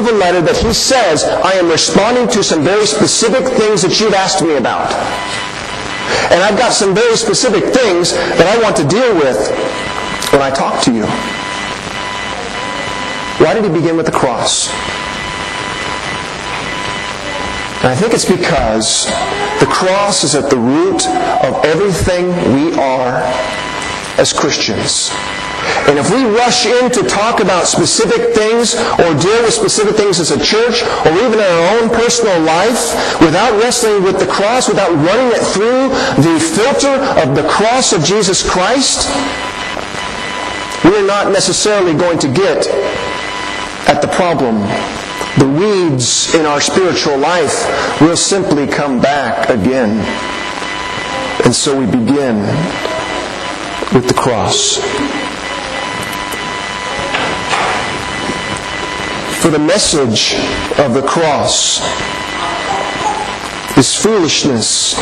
of a letter that he says, I am responding to some very specific things that you've asked me about. And I've got some very specific things that I want to deal with when I talk to you. Why did he begin with the cross? And I think it's because the cross is at the root of everything we are as Christians. And if we rush in to talk about specific things or deal with specific things as a church or even in our own personal life without wrestling with the cross, without running it through the filter of the cross of Jesus Christ, we're not necessarily going to get at the problem. The weeds in our spiritual life will simply come back again. And so we begin with the cross. For the message of the cross is foolishness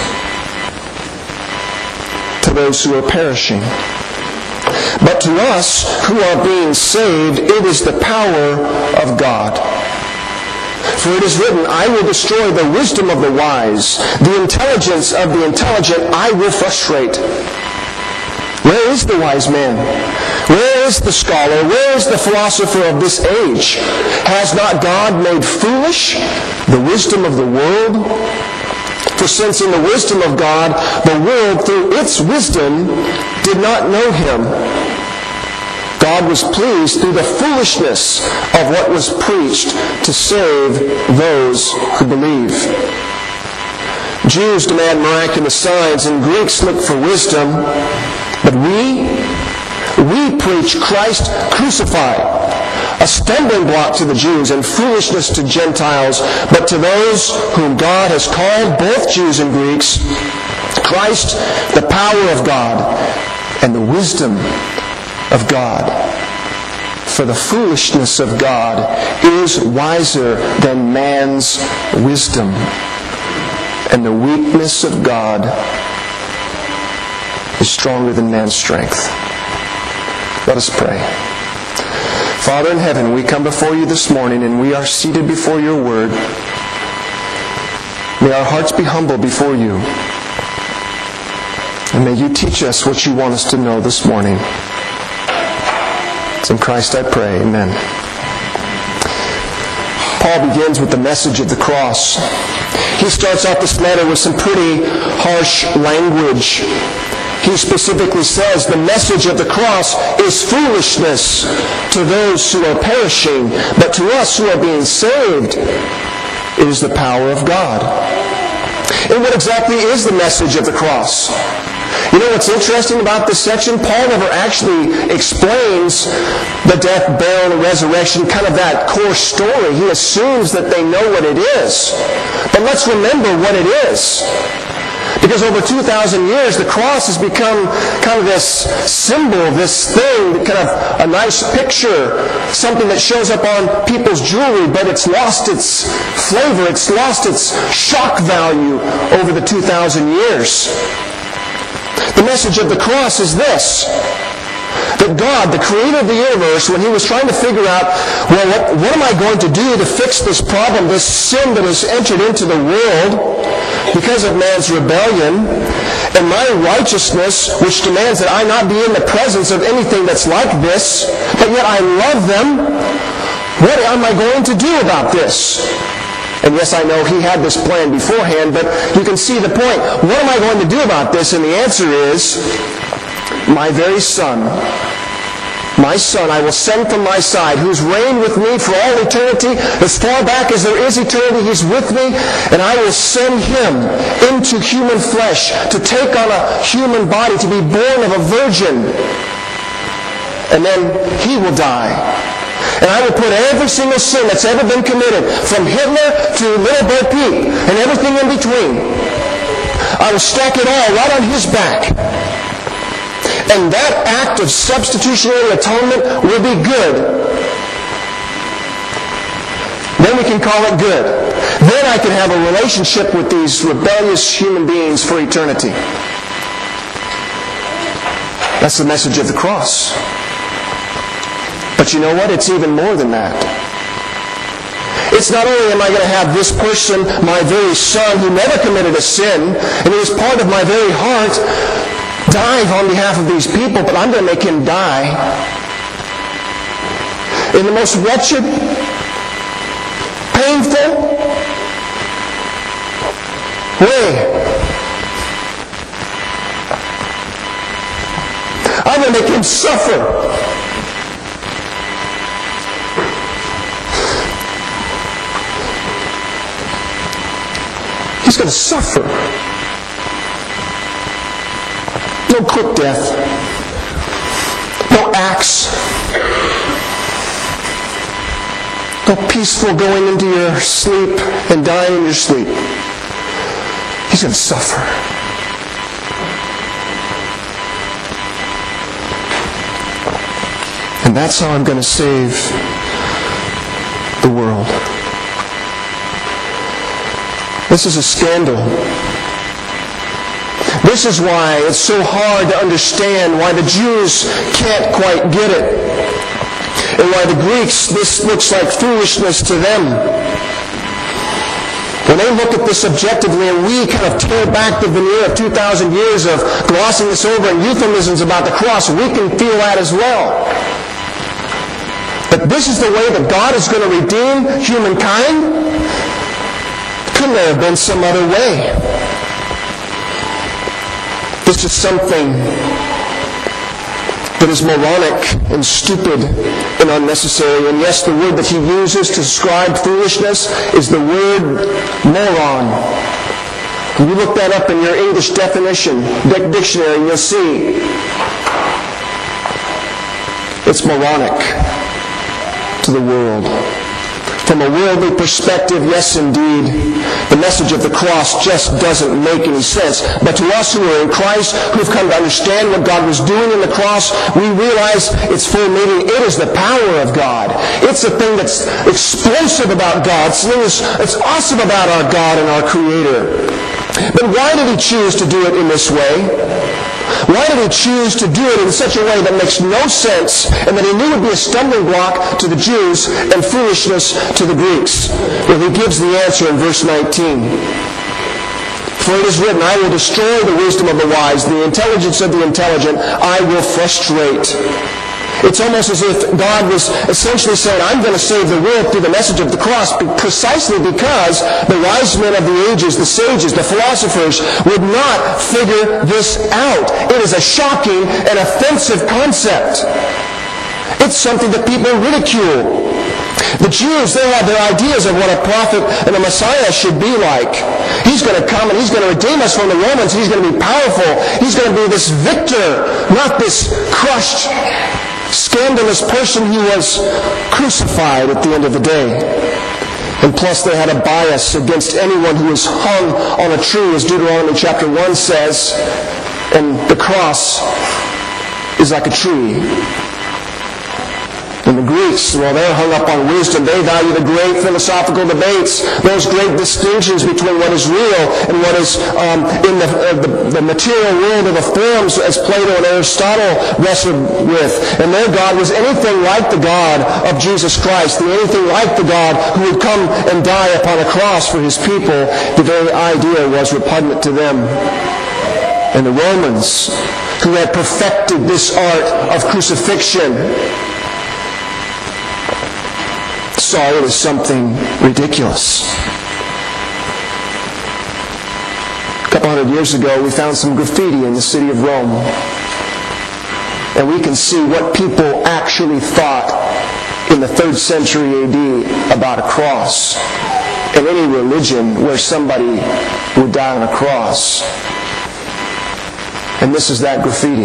to those who are perishing. But to us who are being saved, it is the power of God. For it is written, I will destroy the wisdom of the wise, the intelligence of the intelligent I will frustrate. Where is the wise man? Where is the scholar? Where is the philosopher of this age? Has not God made foolish the wisdom of the world? For since in the wisdom of God, the world through its wisdom did not know Him, God was pleased through the foolishness of what was preached to save those who believe. Jews demand miraculous signs and Greeks look for wisdom, but we preach Christ crucified, a stumbling block to the Jews and foolishness to Gentiles, but to those whom God has called, both Jews and Greeks, Christ, the power of God and the wisdom of God. For the foolishness of God is wiser than man's wisdom, and the weakness of God is stronger than man's strength. Let us pray. Father in heaven, we come before you this morning and we are seated before your word. May our hearts be humble before you. And may you teach us what you want us to know this morning. It's in Christ I pray. Amen. Paul begins with the message of the cross. He starts out this letter with some pretty harsh language. He specifically says the message of the cross is foolishness to those who are perishing, but to us who are being saved, it is the power of God. And what exactly is the message of the cross? You know what's interesting about this section? Paul never actually explains the death, burial, and resurrection, kind of that core story. He assumes that they know what it is. But let's remember what it is. Because over 2,000 years, the cross has become kind of this symbol, this thing, kind of a nice picture, something that shows up on people's jewelry, but it's lost its flavor, it's lost its shock value over the 2,000 years. The message of the cross is this: that God, the creator of the universe, when He was trying to figure out, well, what am I going to do to fix this problem, this sin that has entered into the world because of man's rebellion, and my righteousness, which demands that I not be in the presence of anything that's like this, but yet I love them, what am I going to do about this? And yes, I know he had this plan beforehand, but you can see the point. What am I going to do about this? And the answer is, my very Son, my Son I will send from my side, who's reigned with me for all eternity. As far back as there is eternity, He's with me, and I will send Him into human flesh to take on a human body, to be born of a virgin. And then He will die. And I will put every single sin that's ever been committed, from Hitler to Little Bo Peep, and everything in between, I will stack it all right on His back. And that act of substitutionary atonement will be good. Then we can call it good. Then I can have a relationship with these rebellious human beings for eternity. That's the message of the cross. But you know what? It's even more than that. It's not only am I going to have this person, my very son, who never committed a sin, and he was part of my very heart, die on behalf of these people, but I'm going to make him die in the most wretched, painful way. I'm going to make him suffer. He's going to suffer. No quick death. No axe. No peaceful going into your sleep and dying in your sleep. He's going to suffer. And that's how I'm going to save the world. This is a scandal. This is why it's so hard to understand why the Jews can't quite get it. And why the Greeks, this looks like foolishness to them. When they look at this objectively and we kind of tear back the veneer of 2,000 years of glossing this over and euphemisms about the cross, we can feel that as well. But this is the way that God is going to redeem humankind? Couldn't there have been some other way? This is something that is moronic and stupid and unnecessary. And yes, the word that he uses to describe foolishness is the word moron. And you look that up in your English definition, dictionary, and you'll see it's moronic to the world. From a worldly perspective, yes indeed, the message of the cross just doesn't make any sense. But to us who are in Christ, who've come to understand what God was doing in the cross, we realize its full meaning. It is the power of God. It's the thing that's explosive about God. It's the thing that's awesome about our God and our Creator. But why did he choose to do it in this way? Why did he choose to do it in such a way that makes no sense and that he knew would be a stumbling block to the Jews and foolishness to the Greeks? Well, he gives the answer in verse 19. For it is written, I will destroy the wisdom of the wise, the intelligence of the intelligent I will frustrate. It's almost as if God was essentially saying, I'm going to save the world through the message of the cross precisely because the wise men of the ages, the sages, the philosophers, would not figure this out. It is a shocking and offensive concept. It's something that people ridicule. The Jews, they have their ideas of what a prophet and a Messiah should be like. He's going to come and he's going to redeem us from the Romans. He's going to be powerful. He's going to be this victor, not this crushed, scandalous person who was crucified at the end of the day. And plus they had a bias against anyone who was hung on a tree, as Deuteronomy chapter 1 says. And the cross is like a tree. And the Greeks, well, they're hung up on wisdom. They value the great philosophical debates, those great distinctions between what is real and what is in the material world of the forms, as Plato and Aristotle wrestled with. And their God was anything like the God of Jesus Christ, anything like the God who would come and die upon a cross for his people. The very idea was repugnant to them. And the Romans, who had perfected this art of crucifixion, saw it as something ridiculous. A couple hundred years ago, we found some graffiti in the city of Rome. And we can see what people actually thought in the 3rd century AD about a cross. In any religion where somebody would die on a cross. And this is that graffiti.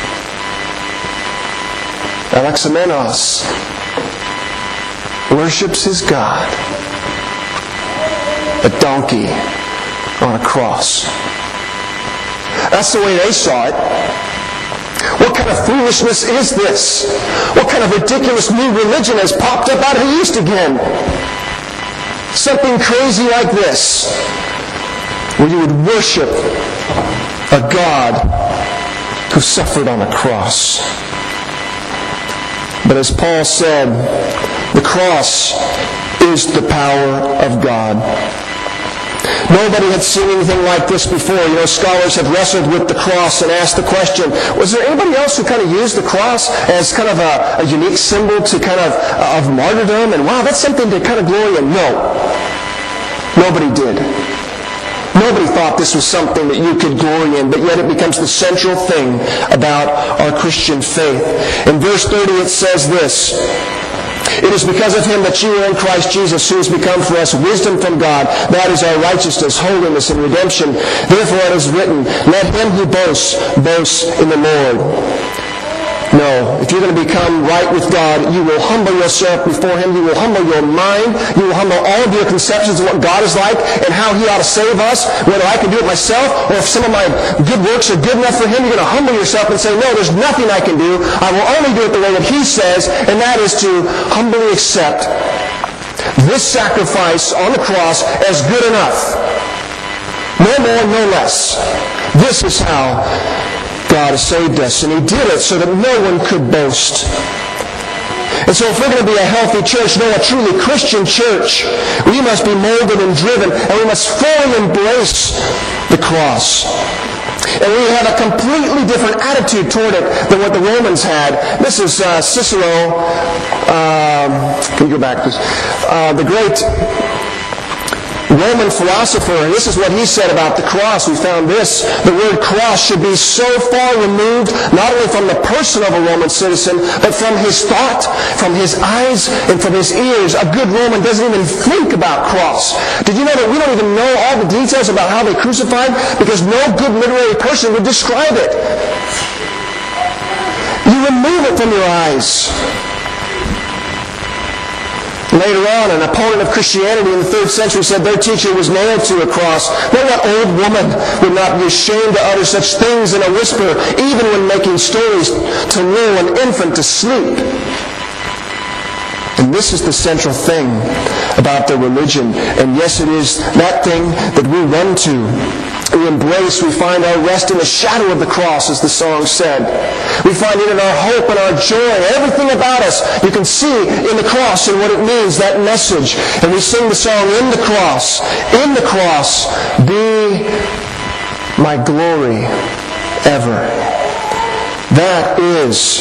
Alexamenos worships his God, a donkey on a cross. That's the way they saw it. What kind of foolishness is this? What kind of ridiculous new religion has popped up out of the East again? Something crazy like this, where you would worship a God who suffered on a cross. But as Paul said, the cross is the power of God. Nobody had seen anything like this before. Scholars have wrestled with the cross and asked the question, was there anybody else who kind of used the cross as kind of a unique symbol to kind of martyrdom? And wow, that's something to kind of glory in. No. Nobody did. Nobody thought this was something that you could glory in, but yet it becomes the central thing about our Christian faith. In verse 30 it says this, "It is because of him that you are in Christ Jesus, who has become for us wisdom from God. That is our righteousness, holiness, and redemption. Therefore it is written, let him who boasts, boast in the Lord." No, if you're going to become right with God, you will humble yourself before him. You will humble your mind. You will humble all of your conceptions of what God is like and how he ought to save us, whether I can do it myself or if some of my good works are good enough for him. You're going to humble yourself and say, no, there's nothing I can do. I will only do it the way that he says, and that is to humbly accept this sacrifice on the cross as good enough. No more, no less. This is how God has saved us, and he did it so that no one could boast. And so if we're going to be a healthy church, a truly Christian church, we must be molded and driven, and we must fully embrace the cross. And we have a completely different attitude toward it than what the Romans had. This is Cicero, can you go back, please? The great Roman philosopher, and this is what he said about the cross. We found this. The word cross should be so far removed, not only from the person of a Roman citizen, but from his thought, from his eyes, and from his ears. A good Roman doesn't even think about cross. Did you know that we don't even know all the details about how they crucified? Because no good literary person would describe it. You remove it from your eyes. Later on, an opponent of Christianity in the 3rd century said their teacher was nailed to a cross. That what old woman would not be ashamed to utter such things in a whisper, even when making stories to lull an infant to sleep. And this is the central thing about their religion. And yes, it is that thing that we run to. We embrace, we find our rest in the shadow of the cross, as the song said. We find in it our hope and our joy. Everything about us you can see in the cross and what it means, that message. And we sing the song, in the cross, be my glory ever. That is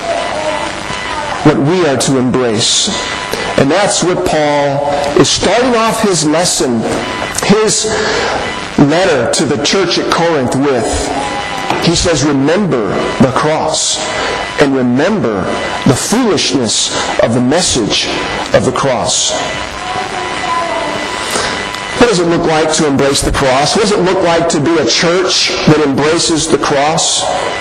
what we are to embrace. And that's what Paul is starting off his lesson, his letter to the church at Corinth with. He says, remember the cross and remember the foolishness of the message of the cross. What does it look like to embrace the cross? What does it look like to be a church that embraces the cross?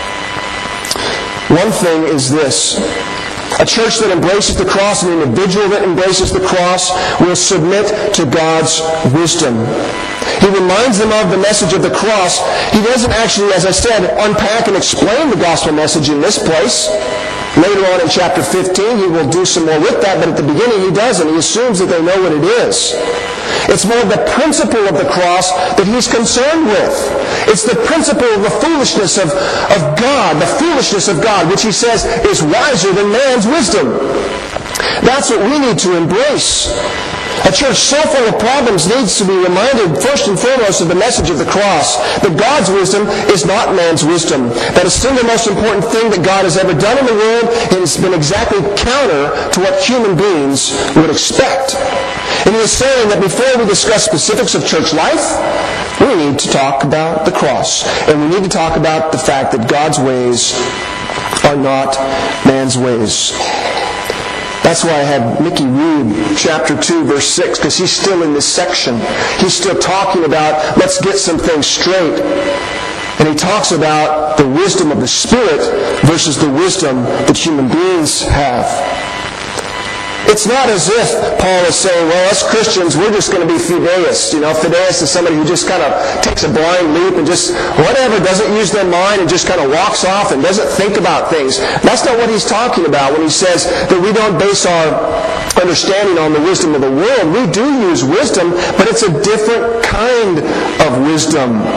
One thing is this. A church that embraces the cross, an individual that embraces the cross, will submit to God's wisdom. He reminds them of the message of the cross. He doesn't actually, as I said, unpack and explain the gospel message in this place. Later on in chapter 15, he will do some more with that, but at the beginning he doesn't. He assumes that they know what it is. It's more the principle of the cross that he's concerned with. It's the principle of the foolishness of God, the foolishness of God, which he says is wiser than man's wisdom. That's what we need to embrace. A church so full of problems needs to be reminded first and foremost of the message of the cross, that God's wisdom is not man's wisdom. That is still the most important thing that God has ever done in the world, and it's been exactly counter to what human beings would expect. And he is saying that before we discuss specifics of church life, we need to talk about the cross. And we need to talk about the fact that God's ways are not man's ways. That's why I had Mickey read chapter 2, verse 6, because he's still in this section. He's still talking about, let's get some things straight. And he talks about the wisdom of the Spirit versus the wisdom that human beings have. It's not as if Paul is saying, well, us Christians, we're just going to be fideists. Fideist is somebody who just kind of takes a blind leap and just, whatever, doesn't use their mind and just kind of walks off and doesn't think about things. That's not what he's talking about when he says that we don't base our understanding on the wisdom of the world. We do use wisdom, but it's a different kind of wisdom.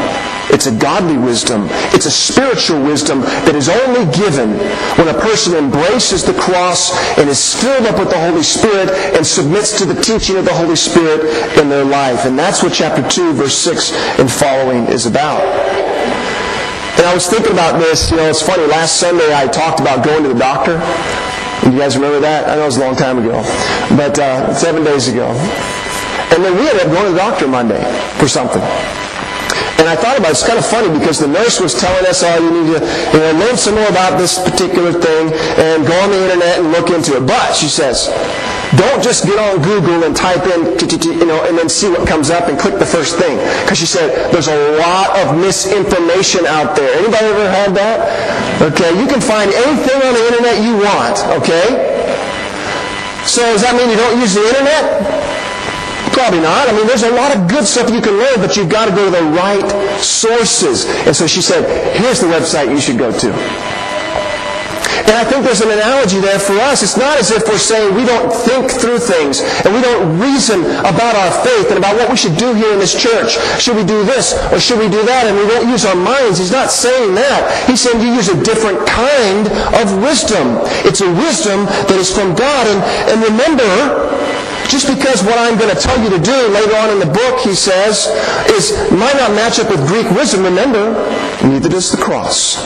It's a godly wisdom. It's a spiritual wisdom that is only given when a person embraces the cross and is filled up with the Holy Spirit and submits to the teaching of the Holy Spirit in their life. And that's what chapter 2, verse 6 and following is about. And I was thinking about this. It's funny. Last Sunday I talked about going to the doctor. You guys remember that? I know it was a long time ago. But 7 days ago. And then we ended up going to the doctor Monday for something. And I thought about it. It's kind of funny because the nurse was telling us, you need to learn some more about this particular thing and go on the internet and look into it. But, she says, don't just get on Google and type in, and then see what comes up and click the first thing. Because she said, there's a lot of misinformation out there. Anybody ever had that? Okay, you can find anything on the internet you want, okay? So does that mean you don't use the internet? Probably not. There's a lot of good stuff you can learn, but you've got to go to the right sources. And so she said, here's the website you should go to. And I think there's an analogy there for us. It's not as if we're saying we don't think through things and we don't reason about our faith and about what we should do here in this church. Should we do this or should we do that? And we won't use our minds. He's not saying that. He's saying you use a different kind of wisdom. It's a wisdom that is from God. And remember, just because what I'm going to tell you to do later on in the book, he says, might not match up with Greek wisdom, remember, neither does the cross.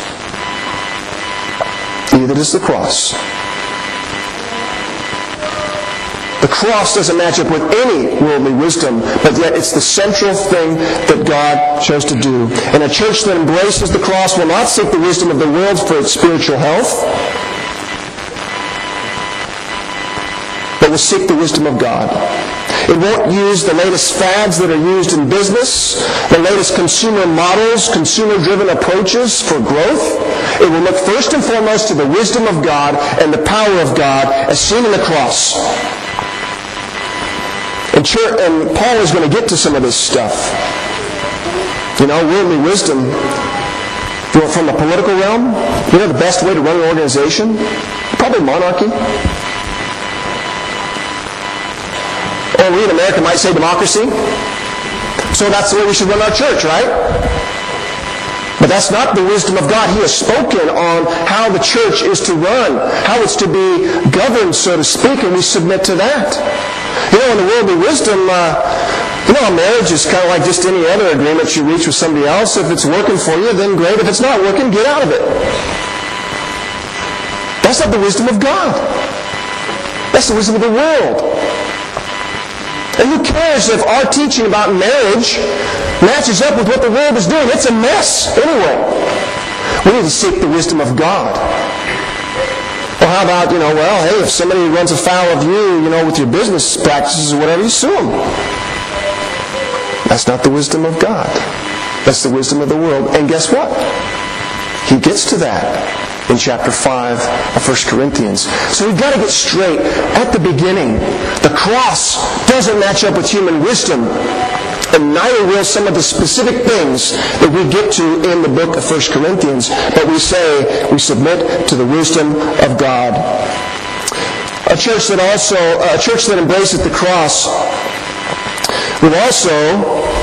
Neither does the cross. The cross doesn't match up with any worldly wisdom, but yet it's the central thing that God chose to do. And a church that embraces the cross will not seek the wisdom of the world for its spiritual health, but will seek the wisdom of God. It won't use the latest fads that are used in business, the latest consumer models, consumer-driven approaches for growth. It will look first and foremost to the wisdom of God and the power of God as seen in the cross. And Paul is going to get to some of this stuff. Worldly wisdom from the political realm. The best way to run an organization? Probably monarchy. Or we in America might say democracy. So that's the way we should run our church, right? But that's not the wisdom of God. He has spoken on how the church is to run, how it's to be governed, so to speak, and we submit to that. In the worldly wisdom, a marriage is kind of like just any other agreement you reach with somebody else. If it's working for you, then great. If it's not working, get out of it. That's not the wisdom of God. That's the wisdom of the world. And who cares if our teaching about marriage matches up with what the world is doing? It's a mess anyway. We need to seek the wisdom of God. Well, how about, hey, if somebody runs afoul of you, with your business practices or whatever, you sue them. That's not the wisdom of God. That's the wisdom of the world. And guess what? He gets to that in chapter 5 of 1 Corinthians. So we've got to get straight at the beginning. The cross doesn't match up with human wisdom, and neither will some of the specific things that we get to in the book of 1 Corinthians. But we say we submit to the wisdom of God. A church that embraces the cross will also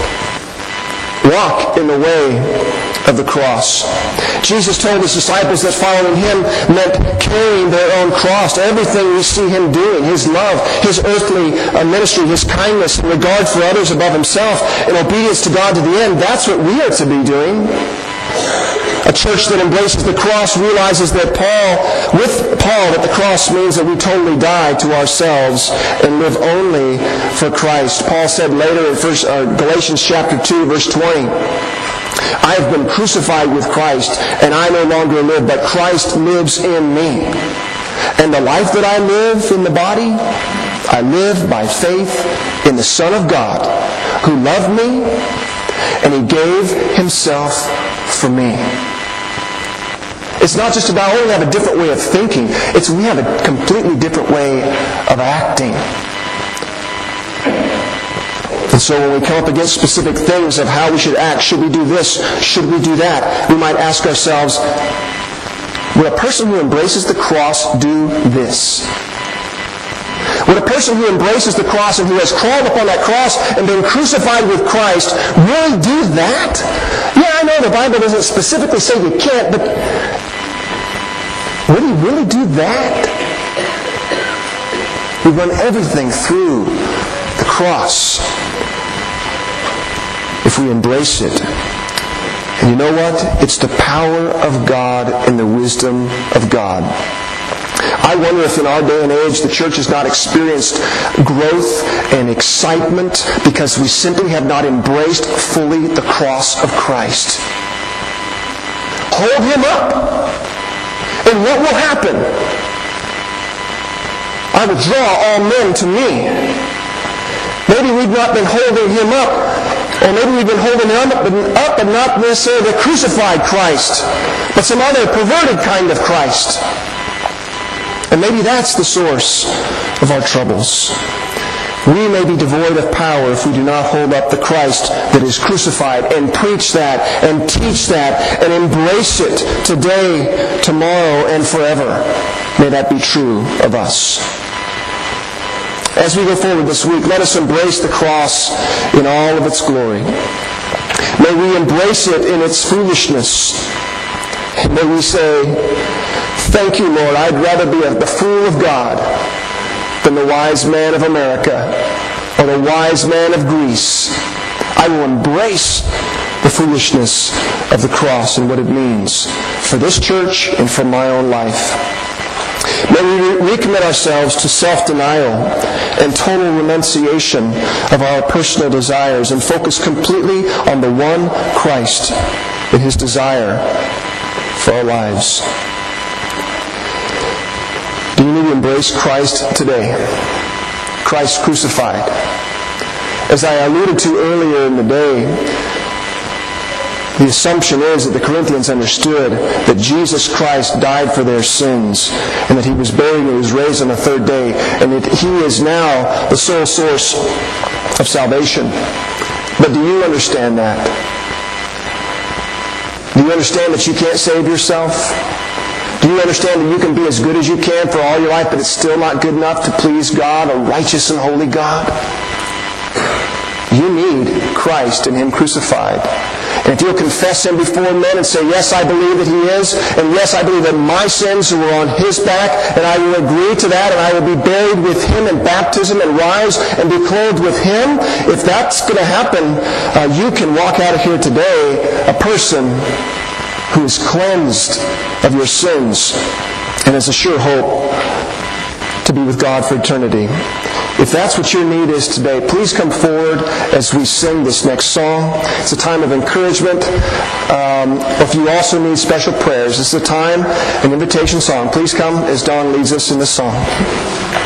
walk in the way of the cross. Jesus told his disciples that following him meant carrying their own cross. Everything we see him doing, his love, his earthly ministry, his kindness, and regard for others above himself, and obedience to God to the end, that's what we are to be doing. A church that embraces the cross realizes that that the cross means that we totally die to ourselves and live only for Christ. Paul said later in Galatians chapter 2, verse 20, I have been crucified with Christ, and I no longer live, but Christ lives in me. And the life that I live in the body, I live by faith in the Son of God, who loved me, and he gave himself for me. It's not just about, we have a different way of thinking. It's we have a completely different way of acting. And so when we come up against specific things of how we should act, should we do this, should we do that, we might ask ourselves, would a person who embraces the cross do this? Would a person who embraces the cross and who has crawled upon that cross and been crucified with Christ really do that? Yeah, I know the Bible doesn't specifically say you can't, but would he really do that? We run everything through the cross if we embrace it. And you know what? It's the power of God and the wisdom of God. I wonder if in our day and age the church has not experienced growth and excitement because we simply have not embraced fully the cross of Christ. Hold Him up. And what will happen? I will draw all men to me. Maybe we've not been holding Him up, or maybe we've been holding Him up but not necessarily the crucified Christ, but some other perverted kind of Christ. And maybe that's the source of our troubles. We may be devoid of power if we do not hold up the Christ that is crucified and preach that and teach that and embrace it today, tomorrow, and forever. May that be true of us. As we go forward this week, let us embrace the cross in all of its glory. May we embrace it in its foolishness. And may we say, thank you, Lord, I'd rather be the fool of God than the wise man of America or the wise man of Greece. I will embrace the foolishness of the cross and what it means for this church and for my own life. May we recommit ourselves to self-denial and total renunciation of our personal desires and focus completely on the one Christ and His desire for our lives. Do you need to embrace Christ today? Christ crucified. As I alluded to earlier in the day, the assumption is that the Corinthians understood that Jesus Christ died for their sins and that He was buried and was raised on the third day and that He is now the sole source of salvation. But do you understand that? Do you understand that you can't save yourself? Do you understand that you can be as good as you can for all your life, but it's still not good enough to please God, a righteous and holy God? You need Christ and Him crucified. And if you'll confess Him before men and say, yes, I believe that He is, and yes, I believe that my sins were on His back, and I will agree to that, and I will be buried with Him in baptism and rise and be clothed with Him, if that's going to happen, you can walk out of here today a person who is cleansed of your sins and has a sure hope to be with God for eternity. If that's what your need is today, please come forward as we sing this next song. It's a time of encouragement. If you also need special prayers, this is a time, an invitation song. Please come as Don leads us in this song.